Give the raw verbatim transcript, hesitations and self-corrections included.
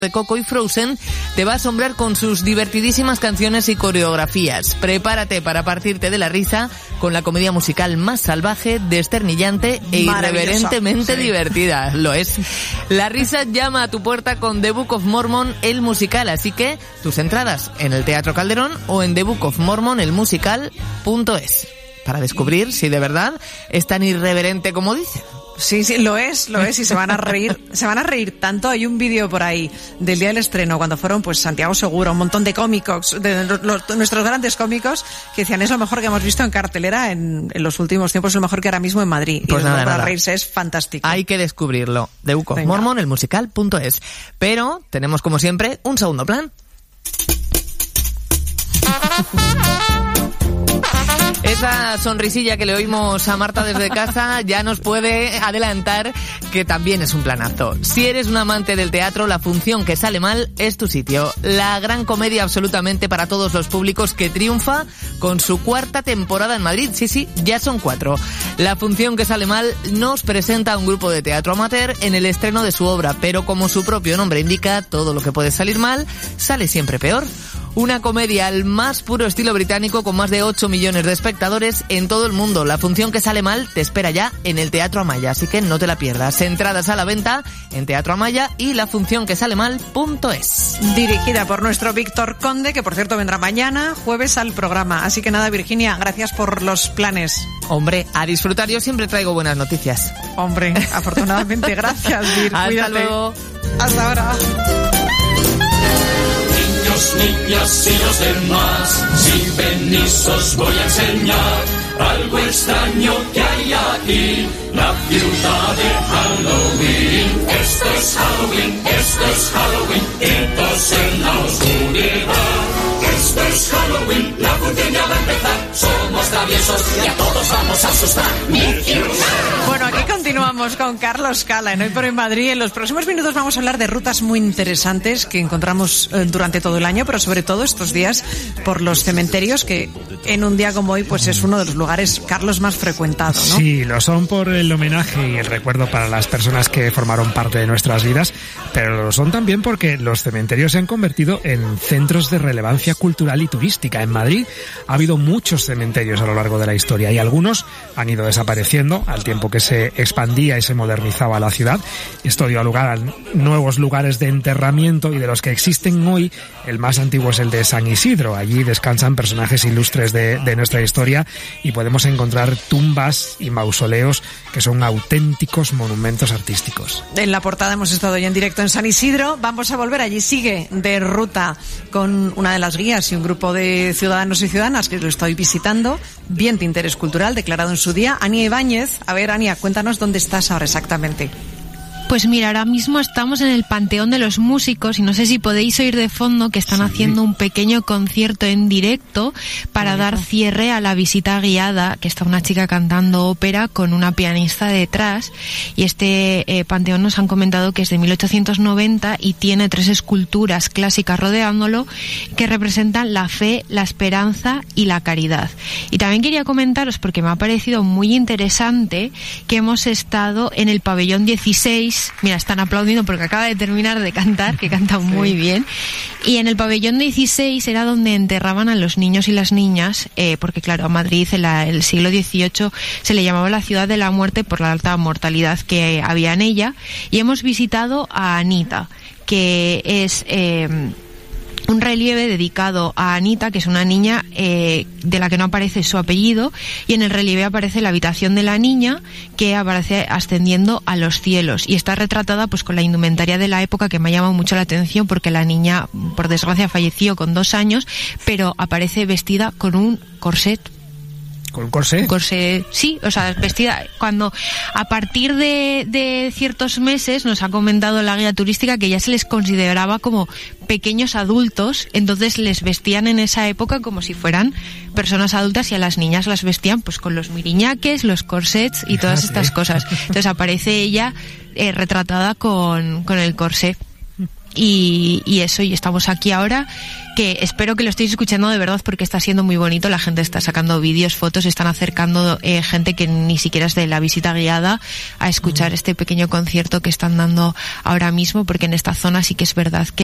de Coco y Frozen te va a asombrar con sus divertidísimas canciones y coreografías. Prepárate para partirte de la risa con la comedia musical más salvaje, desternillante e irreverentemente sí. divertida. Lo es. La risa llama a tu puerta con The Book of Mormon, el musical. Así que tus entradas en el Teatro Calderón o en the book of mormon el musical punto es para descubrir si de verdad es tan irreverente como dicen. Sí, sí, lo es, lo es, y se van a reír, se van a reír tanto. Hay un vídeo por ahí del día del estreno, cuando fueron pues Santiago Segura, un montón de cómicos, de los, los, nuestros grandes cómicos, que decían, es lo mejor que hemos visto en cartelera en, en los últimos tiempos, es lo mejor que ahora mismo en Madrid. Pues y nada, para nada. reírse es fantástico. Hay que descubrirlo. The Book of Mormon, el musical punto es. Pero tenemos, como siempre, un segundo plan. Esa sonrisilla que le oímos a Marta desde casa ya nos puede adelantar que también es un planazo. Si eres un amante del teatro, La función que sale mal es tu sitio. La gran comedia absolutamente para todos los públicos que triunfa con su cuarta temporada en Madrid. Sí, sí, ya son cuatro. La función que sale mal nos presenta a un grupo de teatro amateur en el estreno de su obra, pero como su propio nombre indica, todo lo que puede salir mal sale siempre peor. Una comedia al más puro estilo británico con más de ocho millones de espectadores en todo el mundo. La función que sale mal te espera ya en el Teatro Amaya, así que no te la pierdas. Entradas a la venta en Teatro Amaya y la función que sale mal punto es. Dirigida por nuestro Víctor Conde, que por cierto vendrá mañana, jueves, al programa. Así que nada, Virginia, gracias por los planes. Hombre, a disfrutar, yo siempre traigo buenas noticias. Hombre, afortunadamente, gracias, Vir. Hasta Cuídate. luego. Hasta ahora. Niñas y los demás, si venís os voy a enseñar algo extraño que hay aquí, la ciudad de Halloween. Esto es Halloween, esto es Halloween, gritos en la oscuridad. Esto es Halloween, la función ya va a empezar, somos traviesos y a todos vamos a asustar. Bueno, aquí continuamos con Carlos Cala en Hoy por Hoy Madrid. En los próximos minutos vamos a hablar de rutas muy interesantes que encontramos eh, durante todo el año, pero sobre todo estos días por los cementerios, que en un día como hoy pues es uno de los lugares, Carlos, más frecuentados, ¿no? Sí, lo son por el homenaje y el recuerdo para las personas que formaron parte de nuestras vidas, pero lo son también porque los cementerios se han convertido en centros de relevancia cultural y turística. En Madrid ha habido muchos cementerios a lo largo de la historia y algunos han ido desapareciendo al tiempo que se expandía y se modernizaba la ciudad. Esto dio lugar a nuevos lugares de enterramiento y de los que existen hoy, el más antiguo es el de San Isidro. Allí descansan personajes ilustres de, de nuestra historia y podemos encontrar tumbas y mausoleos que son auténticos monumentos artísticos. En la portada hemos estado ya en directo en San Isidro. Vamos a volver allí. Sigue de ruta con una de las guías y un grupo de ciudadanos y ciudadanas que lo estoy visitando. Bien de interés cultural, declarado en su día. Ania Ibáñez. A ver, Ania, cuéntanos dónde estás ahora exactamente. Pues mira, ahora mismo estamos en el Panteón de los Músicos y no sé si podéis oír de fondo que están sí. haciendo un pequeño concierto en directo para dar cierre a la visita guiada, que está una chica cantando ópera con una pianista detrás, y este eh, panteón nos han comentado que es de mil ochocientos noventa y tiene tres esculturas clásicas rodeándolo que representan la fe, la esperanza y la caridad. Y también quería comentaros, porque me ha parecido muy interesante, que hemos estado en el pabellón dieciséis. Mira, están aplaudiendo porque acaba de terminar de cantar, que canta sí. muy bien. Y en el pabellón dieciséis era donde enterraban a los niños y las niñas, eh, porque claro, a Madrid en la, el siglo dieciocho se le llamaba la ciudad de la muerte por la alta mortalidad que había en ella. Y hemos visitado a Anita, que es... Eh, un relieve dedicado a Anita, que es una niña eh, de la que no aparece su apellido, y en el relieve aparece la habitación de la niña, que aparece ascendiendo a los cielos, y está retratada pues con la indumentaria de la época, que me ha llamado mucho la atención porque la niña, por desgracia, falleció con dos años, pero aparece vestida con un corset. ¿Con un corsé? Un corsé, sí, o sea, vestida. Cuando a partir de, de ciertos meses nos ha comentado la guía turística que ya se les consideraba como pequeños adultos, entonces les vestían en esa época como si fueran personas adultas, y a las niñas las vestían pues con los miriñaques, los corsets y todas estas cosas. Entonces aparece ella eh, retratada con, con el corsé. y, y eso, y estamos aquí ahora, que espero que lo estéis escuchando de verdad porque está siendo muy bonito, la gente está sacando vídeos, fotos, están acercando eh, gente que ni siquiera es de la visita guiada a escuchar este pequeño concierto que están dando ahora mismo, porque en esta zona sí que es verdad que